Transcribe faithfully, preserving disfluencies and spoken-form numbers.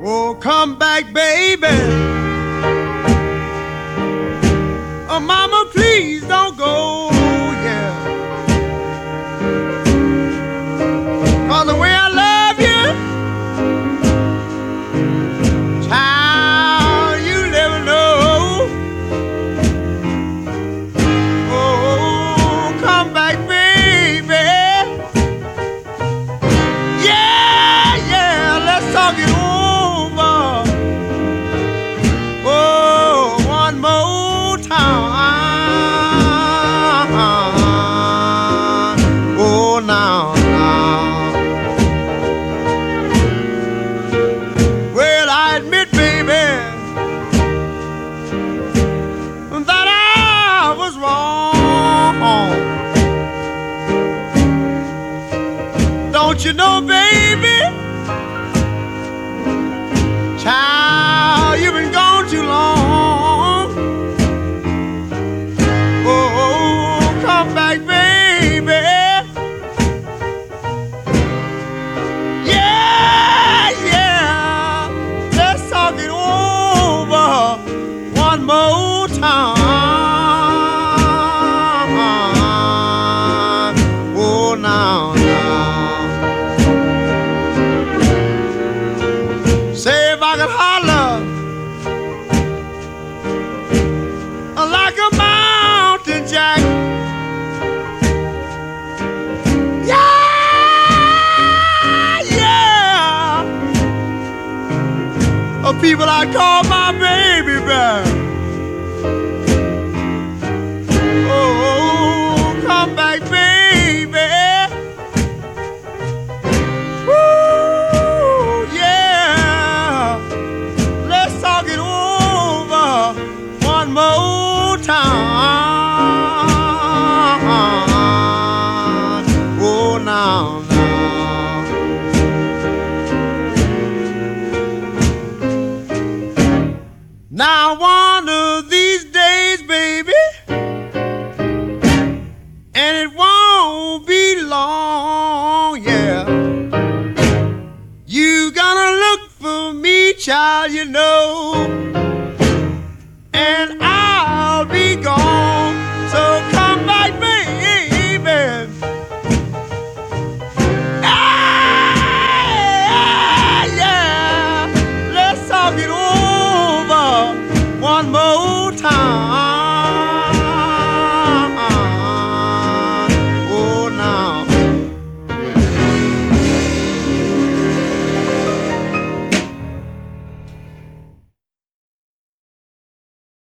Oh, come back, baby. Oh, mama, please don't go, yeah. 'Cause the way I love you, child, you never know. Oh, come back, baby. Yeah, yeah, let's talk it over. Oh, one more time. Oh, now, now. Well, I admit, baby, that I was wrong. Don't you know, baby? Child, you've been gone too long. Oh, come back, baby. Yeah, yeah. Let's talk it over one more time. Oh, now, now. Say if I could holler like a mountain jack. Yeah, yeah. Of people I call my baby back. Oh, come back, baby. Woo, yeah. Let's talk it over one more time. Oh, now, now. Now, one of these days, baby, and it won't be long, yeah. You gonna look for me, child, you know.